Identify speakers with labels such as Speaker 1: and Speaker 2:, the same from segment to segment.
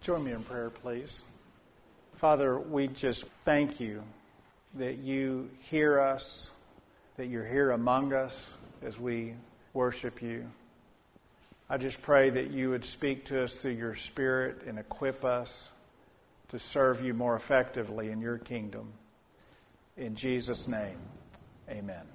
Speaker 1: Join me in prayer, please. Father, we just thank you that you hear us, that you're here among us as we worship you. I just pray that you would speak to us through your Spirit and equip us to serve you more effectively in your kingdom. In Jesus' name, amen.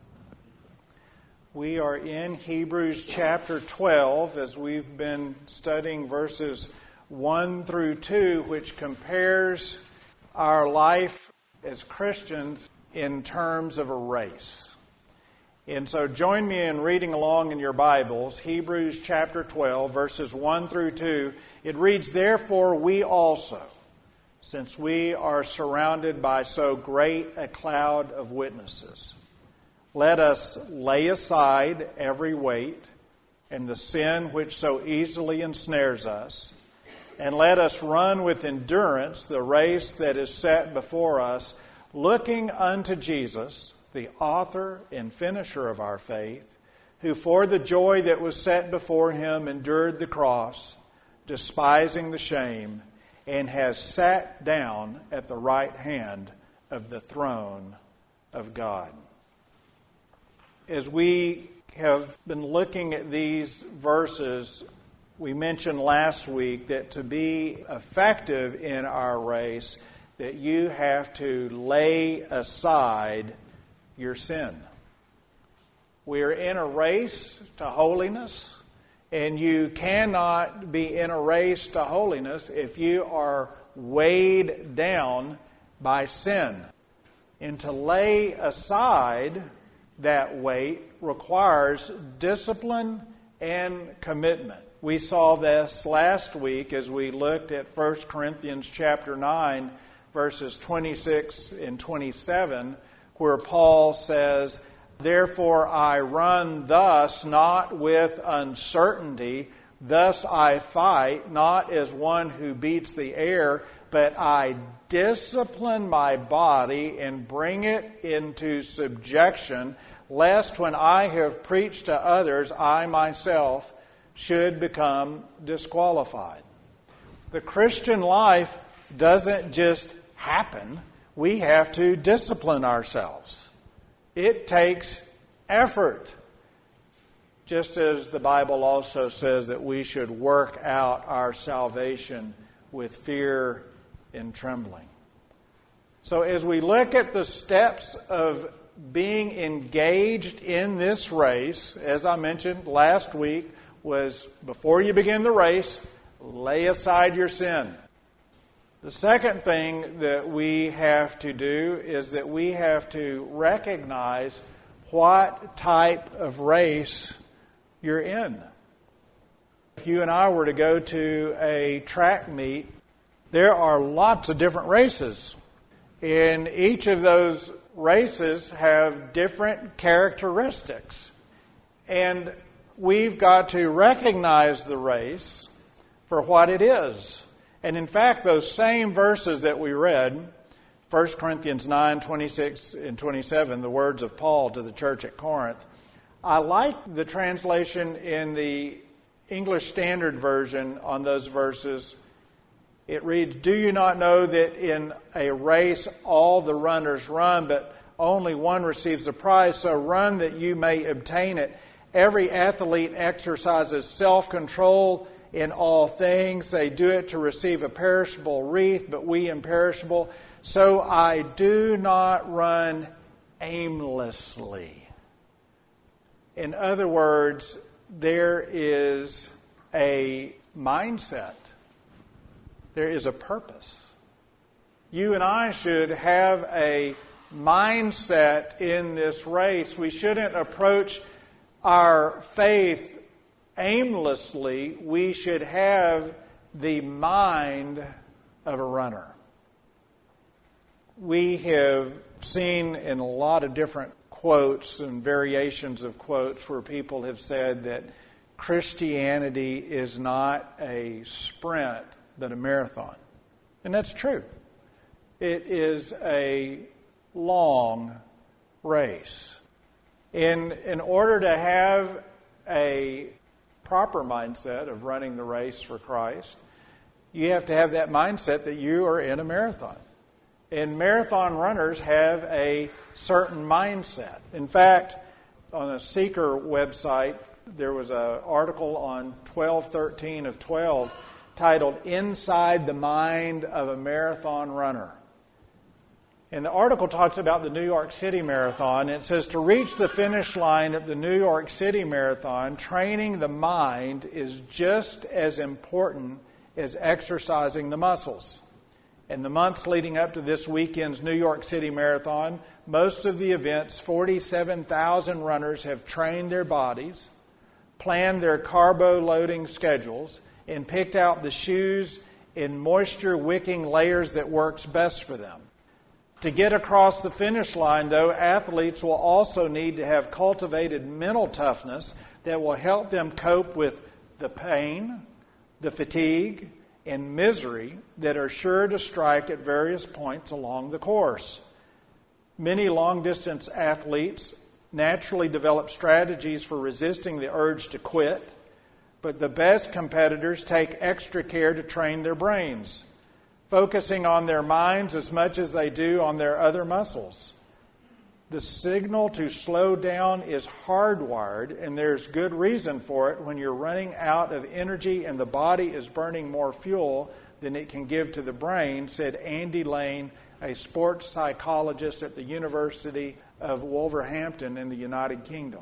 Speaker 1: We are in Hebrews chapter 12 as we've been studying verses 1 through 2, which compares our life as Christians in terms of a race. And so join me in reading along in your Bibles, Hebrews chapter 12, verses 1 through 2. It reads, "Therefore we also, since we are surrounded by so great a cloud of witnesses, let us lay aside every weight and the sin which so easily ensnares us, and let us run with endurance the race that is set before us, looking unto Jesus, the author and finisher of our faith, who for the joy that was set before him endured the cross, despising the shame, and has sat down at the right hand of the throne of God." As we have been looking at these verses, we mentioned last week that to be effective in our race, that you have to lay aside your sin. We're in a race to holiness, and you cannot be in a race to holiness if you are weighed down by sin. And to lay aside that weight requires discipline and commitment. We saw this last week as we looked at 1 Corinthians chapter 9, verses 26 and 27, where Paul says, "Therefore I run thus, not with uncertainty. Thus I fight, not as one who beats the air, but I discipline my body and bring it into subjection, lest when I have preached to others, I myself should become disqualified." The Christian life doesn't just happen. We have to discipline ourselves. It takes effort. Just as the Bible also says that we should work out our salvation with fear and trembling. So as we look at the steps of being engaged in this race, as I mentioned last week, was before you begin the race, lay aside your sin. The second thing that we have to do is that we have to recognize what type of race you're in. If you and I were to go to a track meet, there are lots of different races. And each of those races have different characteristics. And we've got to recognize the race for what it is. And in fact, those same verses that we read, 1 Corinthians 9, 26 and 27, the words of Paul to the church at Corinth, I like the translation in the English Standard Version on those verses. It reads, "Do you not know that in a race all the runners run, but only one receives the prize? So run that you may obtain it. Every athlete exercises self-control in all things. They do it to receive a perishable wreath, but we imperishable. So I do not run aimlessly." In other words, there is a mindset. There is a purpose. You and I should have a mindset in this race. We shouldn't approach our faith aimlessly. We should have the mind of a runner. We have seen in a lot of different quotes and variations of quotes where people have said that Christianity is not a sprint but a marathon. And that's true. It is a long race. In order to have a proper mindset of running the race for Christ, You have to have that mindset that you are in a marathon. And marathon runners have a certain mindset. In fact, on a Seeker website, there was an article on 12/13 of 12 titled "Inside the Mind of a Marathon Runner." And the article talks about the New York City Marathon. It says, to reach the finish line of the New York City Marathon, training the mind is just as important as exercising the muscles. In the months leading up to this weekend's New York City Marathon, most of the event's 47,000 runners have trained their bodies, planned their carbo-loading schedules, and picked out the shoes in moisture-wicking layers that works best for them. To get across the finish line, though, athletes will also need to have cultivated mental toughness that will help them cope with the pain, the fatigue, and misery that are sure to strike at various points along the course. Many long-distance athletes naturally develop strategies for resisting the urge to quit, but the best competitors take extra care to train their brains, focusing on their minds as much as they do on their other muscles. The signal to slow down is hardwired, and there's good reason for it when you're running out of energy and the body is burning more fuel than it can give to the brain, said Andy Lane, a sports psychologist at the University of Wolverhampton in the United Kingdom.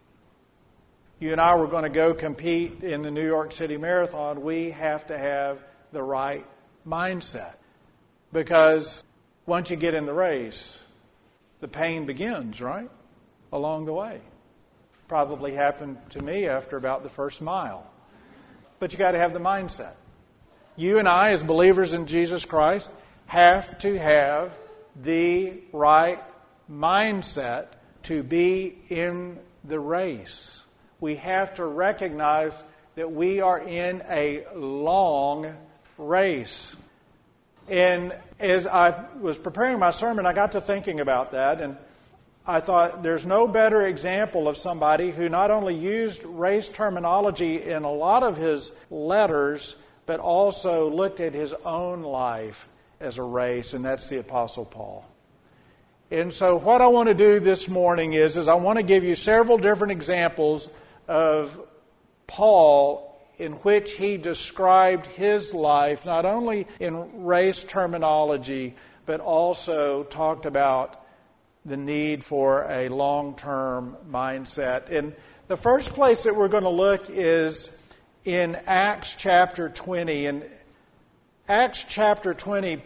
Speaker 1: You and I were going to go compete in the New York City Marathon. We have to have the right mindset, because once you get in the race, the pain begins, right? Along the way. Probably happened to me after about the first mile. But you got to have the mindset. You and I, as believers in Jesus Christ, have to have the right mindset to be in the race. We have to recognize that we are in a long race. And as I was preparing my sermon, I got to thinking about that, and I thought there's no better example of somebody who not only used race terminology in a lot of his letters, but also looked at his own life as a race, and that's the Apostle Paul. And so what I want to do this morning is I want to give you several different examples of Paul in which he described his life, not only in race terminology, but also talked about the need for a long-term mindset. And the first place that we're going to look is in Acts chapter 20. In Acts chapter 20,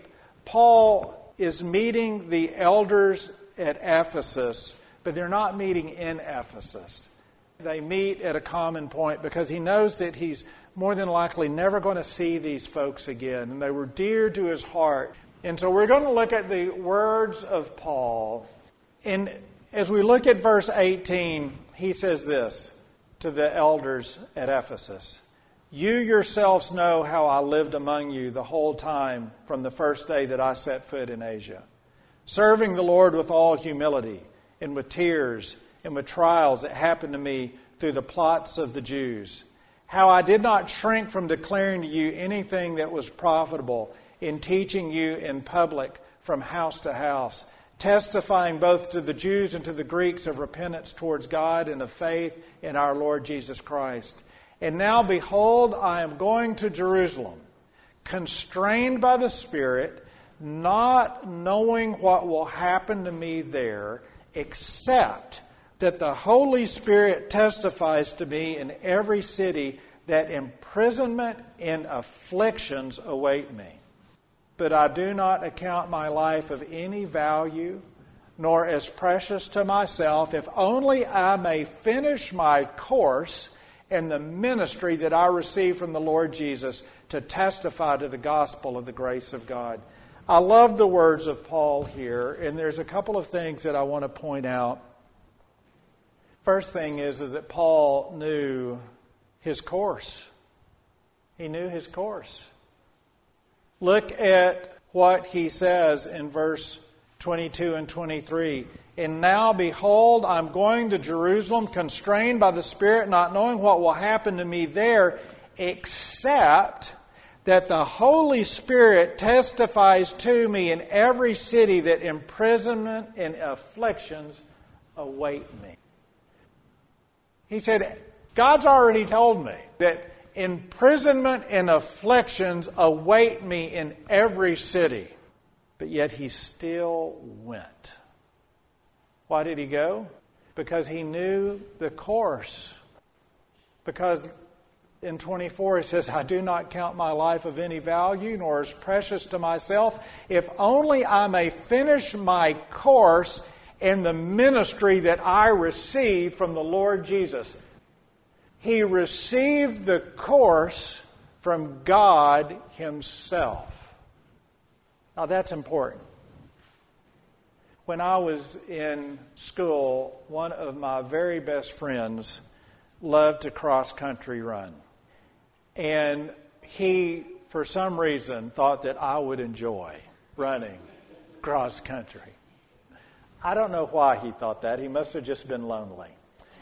Speaker 1: Paul is meeting the elders at Ephesus, but they're not meeting in Ephesus. They meet at a common point because he knows that he's more than likely never going to see these folks again. And they were dear to his heart. And so we're going to look at the words of Paul. And as we look at verse 18, he says this to the elders at Ephesus. You yourselves know how I lived among you the whole time from the first day that I set foot in Asia, serving the Lord with all humility and with tears and with trials that happened to me through the plots of the Jews. How I did not shrink from declaring to you anything that was profitable in teaching you in public from house to house, testifying both to the Jews and to the Greeks of repentance towards God and of faith in our Lord Jesus Christ. And now, behold, I am going to Jerusalem, constrained by the Spirit, not knowing what will happen to me there, except that the Holy Spirit testifies to me in every city that imprisonment and afflictions await me. But I do not account my life of any value, nor as precious to myself, if only I may finish my course in the ministry that I received from the Lord Jesus to testify to the gospel of the grace of God. I love the words of Paul here, and there's a couple of things that I want to point out. First thing is that Paul knew his course. He knew his course. Look at what he says in verse 22 and 23. And now, behold, I'm going to Jerusalem, constrained by the Spirit, not knowing what will happen to me there, except that the Holy Spirit testifies to me in every city that imprisonment and afflictions await me. He said, God's already told me that imprisonment and afflictions await me in every city. But yet he still went. Why did he go? Because he knew the course. Because in 24 he says, I do not count my life of any value, nor as precious to myself, if only I may finish my course in the ministry that I received from the Lord Jesus. He received the course from God Himself. Now that's important. When I was in school, one of my very best friends loved to cross-country run. And he, for some reason, thought that I would enjoy running cross-country. I don't know why he thought that. He must have just been lonely.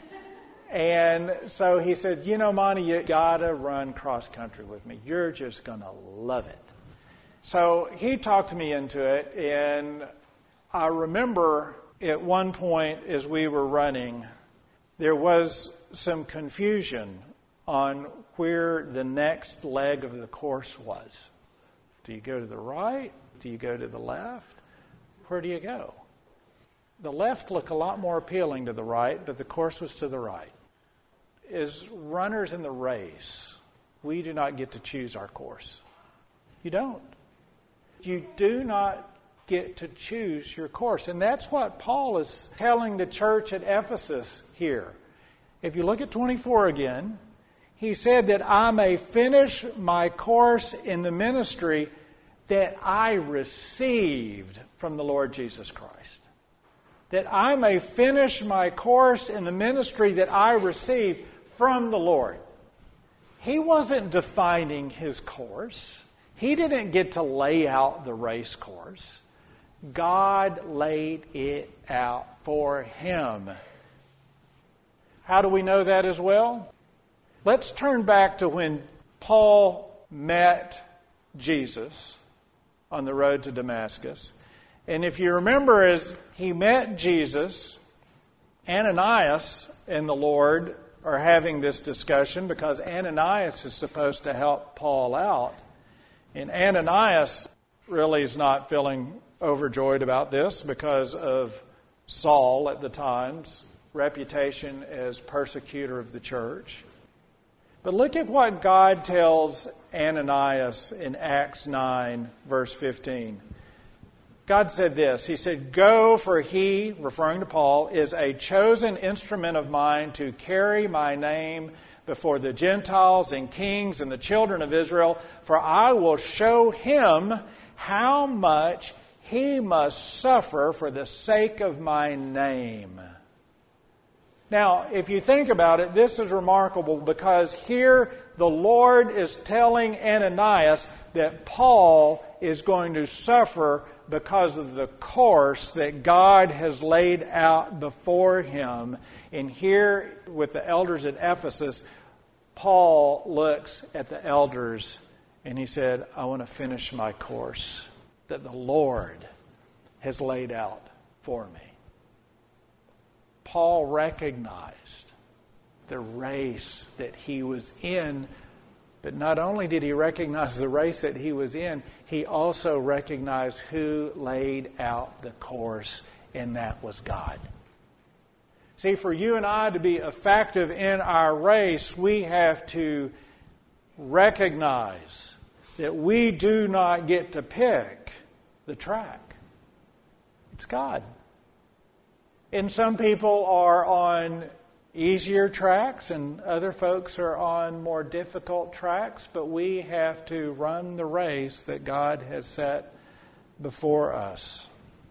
Speaker 1: And so he said, Monty, you got to run cross-country with me. You're just going to love it. So he talked me into it, and I remember at one point as we were running, there was some confusion on where the next leg of the course was. Do you go to the right? Do you go to the left? Where do you go? The left looked a lot more appealing to the right, but the course was to the right. As runners in the race, we do not get to choose our course. You don't. You do not get to choose your course. And that's what Paul is telling the church at Ephesus here. If you look at 24 again, he said that I may finish my course in the ministry that I received from the Lord Jesus Christ. That I may finish my course in the ministry that I received from the Lord. He wasn't defining his course. He didn't get to lay out the race course. God laid it out for him. How do we know that as well? Let's turn back to when Paul met Jesus on the road to Damascus. And if you remember, as he met Jesus, Ananias and the Lord are having this discussion because Ananias is supposed to help Paul out. And Ananias really is not feeling overjoyed about this because of Saul at the time's reputation as persecutor of the church. But look at what God tells Ananias in Acts 9, verse 15. God said this. He said, "Go, for he," referring to Paul, "is a chosen instrument of mine to carry my name before the Gentiles and kings and the children of Israel, for I will show him how much he must suffer for the sake of my name." Now, if you think about it, this is remarkable because here the Lord is telling Ananias that Paul is going to suffer because of the course that God has laid out before him. And here with the elders at Ephesus, Paul looks at the elders and he said, I want to finish my course that the Lord has laid out for me. Paul recognized the race that he was in, but not only did he recognize the race that he was in, he also recognized who laid out the course, and that was God. See, for you and I to be effective in our race, we have to recognize that we do not get to pick the track. It's God. And some people are on easier tracks and other folks are on more difficult tracks, but we have to run the race that God has set before us.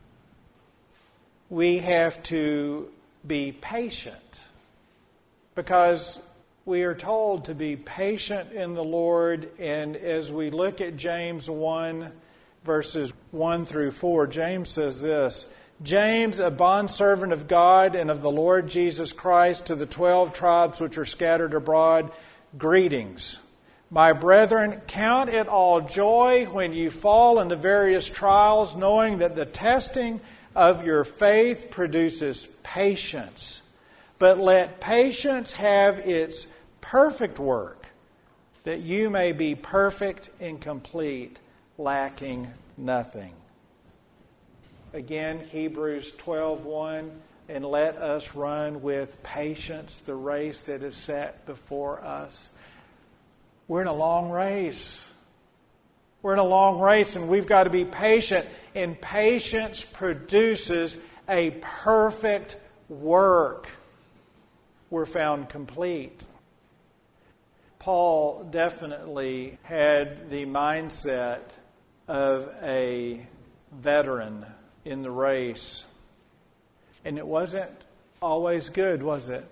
Speaker 1: We have to be patient because we are told to be patient in the Lord. And as we look at James 1, verses 1 through 4, James says this, "James, a bondservant of God and of the Lord Jesus Christ, to the 12 tribes which are scattered abroad, greetings. My brethren, count it all joy when you fall into various trials, knowing that the testing of your faith produces patience. But let patience have its perfect work, that you may be perfect and complete, lacking nothing. Again, Hebrews 12:1, and let us run with patience the race that is set before us. We're in a long race. We're in a long race, and we've got to be patient. And patience produces a perfect work. We're found complete. Paul definitely had the mindset of a veteran in the race. And it wasn't always good, was it?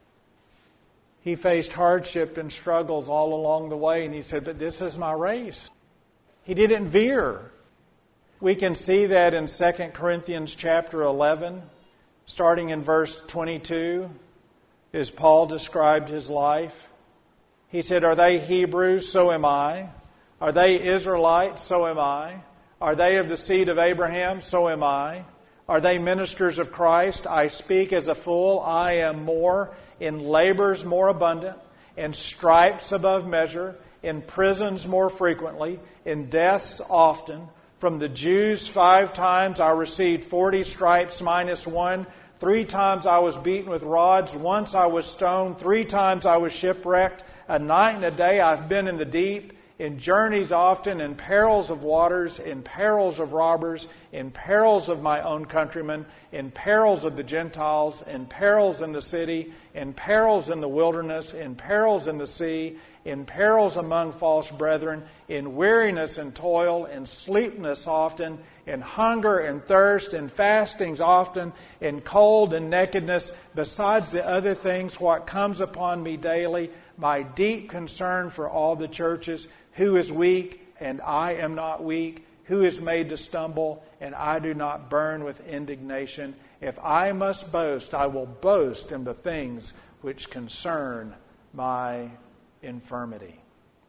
Speaker 1: He faced hardship and struggles all along the way, and he said, but this is my race. He didn't veer. We can see that in 2 Corinthians chapter 11, starting in verse 22, as Paul described his life. He said, are they Hebrews? So am I. Are they Israelites? So am I. Are they of the seed of Abraham? So am I. Are they ministers of Christ? I speak as a fool. I am more, in labors more abundant, in stripes above measure, in prisons more frequently, in deaths often. From the Jews 5 times I received 40 stripes minus 1. 3 times I was beaten with rods. Once I was stoned. 3 times I was shipwrecked. A night and a day I've been in the deep, in journeys often, in perils of waters, in perils of robbers, in perils of my own countrymen, in perils of the Gentiles, in perils in the city, in perils in the wilderness, in perils in the sea, in perils among false brethren, in weariness and toil, in sleepiness often, in hunger and thirst, in fastings often, in cold and nakedness, besides the other things what comes upon me daily, my deep concern for all the churches. Who is weak, and I am not weak? Who is made to stumble, and I do not burn with indignation? If I must boast, I will boast in the things which concern my infirmity.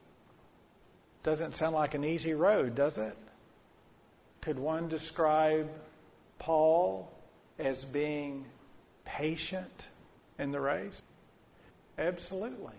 Speaker 1: Doesn't sound like an easy road, does it? Could one describe Paul as being patient in the race? Absolutely.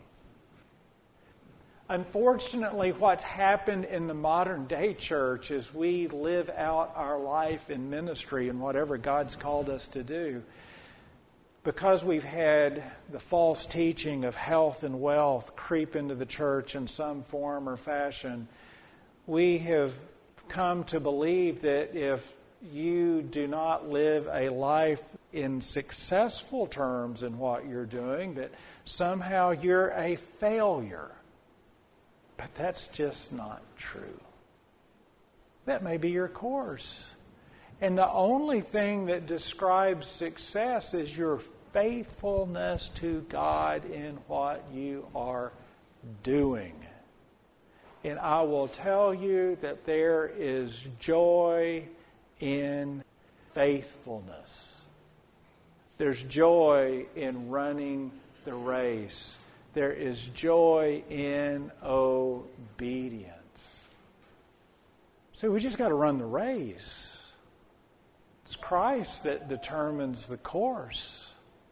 Speaker 1: Unfortunately, what's happened in the modern day church is we live out our life in ministry and whatever God's called us to do. Because we've had the false teaching of health and wealth creep into the church in some form or fashion, we have come to believe that if you do not live a life in successful terms in what you're doing, that somehow you're a failure. But that's just not true. That may be your course. And the only thing that describes success is your faithfulness to God in what you are doing. And I will tell you that there is joy in faithfulness. There's joy in running the race. There is joy in obedience. So we just got to run the race. It's Christ that determines the course.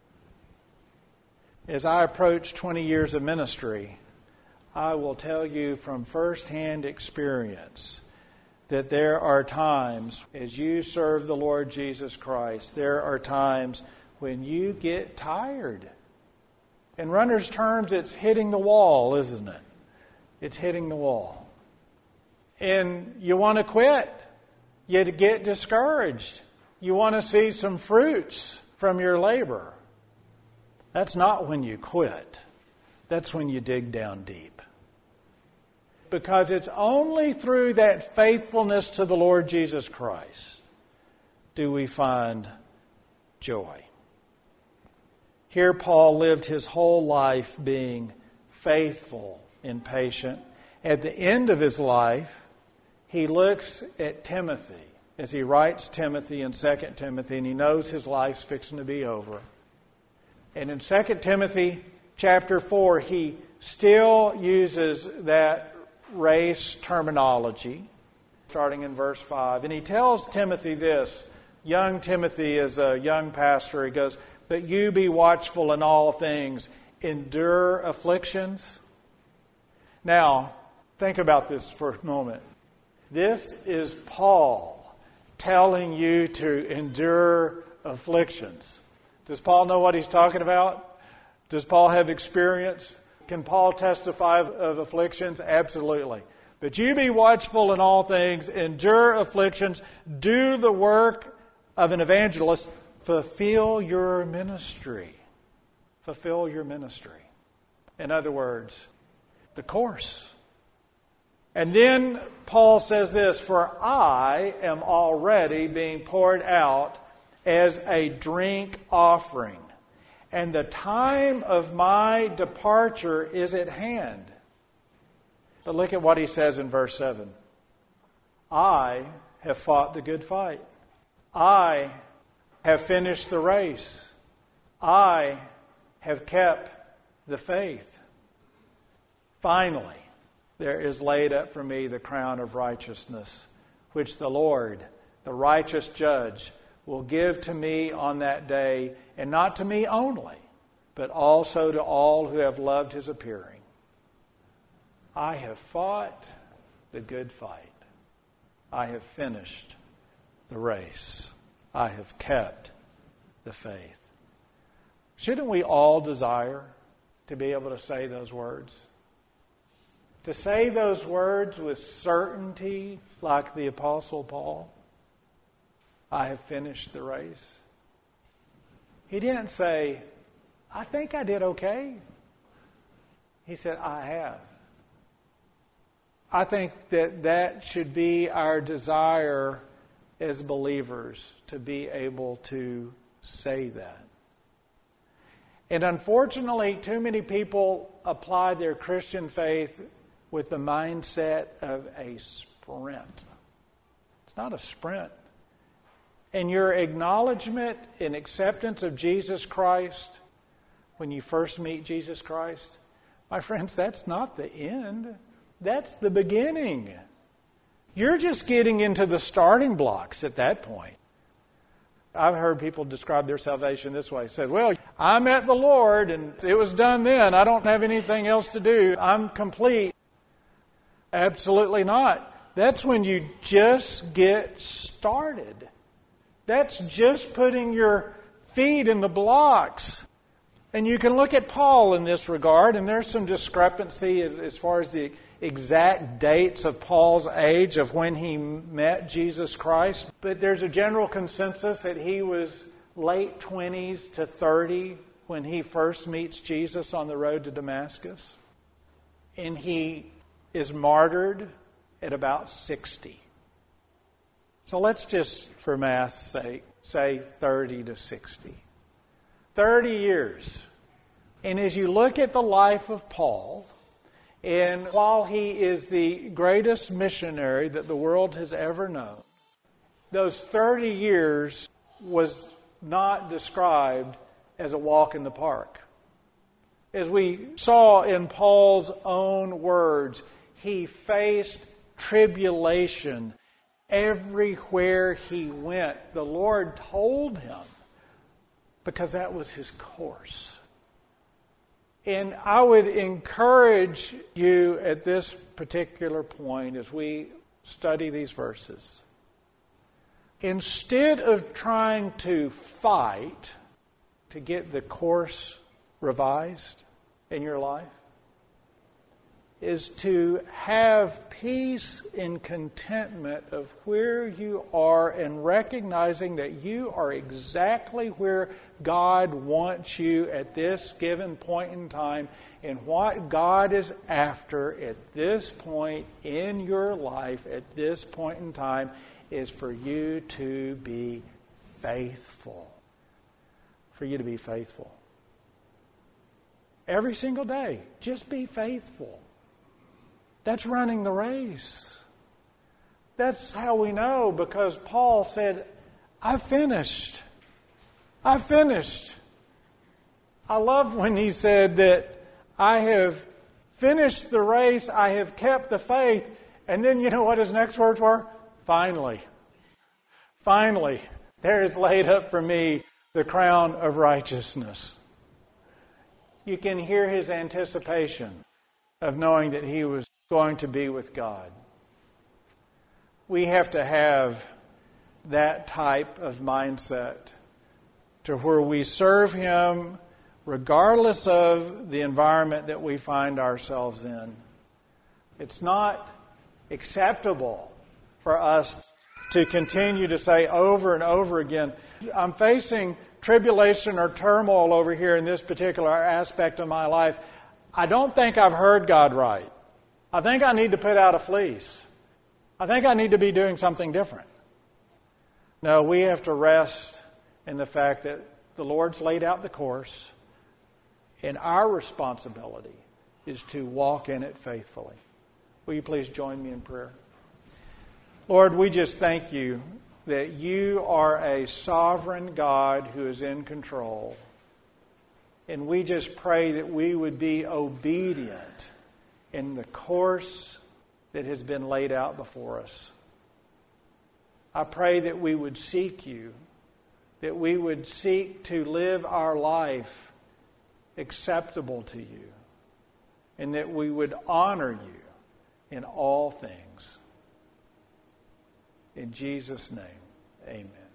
Speaker 1: As I approach 20 years of ministry, I will tell you from firsthand experience that there are times, as you serve the Lord Jesus Christ, there are times when you get tired. In runner's terms, it's hitting the wall, isn't it? It's hitting the wall. And you want to quit. You get discouraged. You want to see some fruits from your labor. That's not when you quit. That's when you dig down deep. Because it's only through that faithfulness to the Lord Jesus Christ do we find joy. Here Paul lived his whole life being faithful and patient. At the end of his life, he looks at Timothy as he writes Timothy in 2 Timothy, and he knows his life's fixing to be over. And in 2 Timothy chapter 4, he still uses that race terminology, starting in verse 5. And he tells Timothy this. Young Timothy is a young pastor. He goes, "But you be watchful in all things, endure afflictions." Now, think about this for a moment. This is Paul telling you to endure afflictions. Does Paul know what he's talking about? Does Paul have experience? Can Paul testify of afflictions? Absolutely. "But you be watchful in all things, endure afflictions, do the work of an evangelist, fulfill your ministry." Fulfill your ministry. In other words, the course. And then Paul says this, "For I am already being poured out as a drink offering, and the time of my departure is at hand." But look at what he says in verse 7. "I have fought the good fight. I have finished the race. I have kept the faith. Finally, there is laid up for me the crown of righteousness, which the Lord, the righteous judge, will give to me on that day, and not to me only, but also to all who have loved his appearing. I have fought the good fight. I have finished the race. I have kept the faith." Shouldn't we all desire to be able to say those words? To say those words with certainty, like the Apostle Paul. I have finished the race. He didn't say, "I think I did okay." He said, "I have." I think that should be our desire as believers, to be able to say that. And unfortunately, too many people apply their Christian faith with the mindset of a sprint. It's not a sprint. And your acknowledgement and acceptance of Jesus Christ, when you first meet Jesus Christ, my friends, that's not the end. That's the beginning. You're just getting into the starting blocks at that point. I've heard people describe their salvation this way. Said, "Well, I met the Lord and it was done then. I don't have anything else to do. I'm complete." Absolutely not. That's when you just get started. That's just putting your feet in the blocks. And you can look at Paul in this regard, and there's some discrepancy as far as the exact dates of Paul's age of when he met Jesus Christ. But there's a general consensus that he was late 20s to 30 when he first meets Jesus on the road to Damascus. And he is martyred at about 60. So let's just, for math's sake, say 30 to 60. 30 years. And as you look at the life of Paul, and while he is the greatest missionary that the world has ever known, those 30 years was not described as a walk in the park. As we saw in Paul's own words, he faced tribulation everywhere he went. The Lord told him, because that was his course. And I would encourage you at this particular point as we study these verses, instead of trying to fight to get the course revised in your life, is to have peace and contentment of where you are and recognizing that you are exactly where God wants you at this given point in time, and what God is after at this point in your life, at this point in time, is for you to be faithful. For you to be faithful. Every single day, just be faithful. That's running the race. That's how we know, because Paul said, "I've finished. I've finished. I love when he said that I have finished the race, I have kept the faith, and then you know what his next words were? Finally. Finally, there is laid up for me the crown of righteousness. You can hear his anticipation of knowing that he was going to be with God. We have to have that type of mindset to where we serve him regardless of the environment that we find ourselves in. It's not acceptable for us to continue to say over and over again, I'm facing tribulation or turmoil over here in this particular aspect of my life. I don't think I've heard God right. I think I need to put out a fleece. I think I need to be doing something different. No, we have to rest in the fact that the Lord's laid out the course, and our responsibility is to walk in it faithfully. Will you please join me in prayer? Lord, we just thank you that you are a sovereign God who is in control. And we just pray that we would be obedient in the course that has been laid out before us. I pray that we would seek you, that we would seek to live our life acceptable to you, and that we would honor you in all things. In Jesus' name, amen.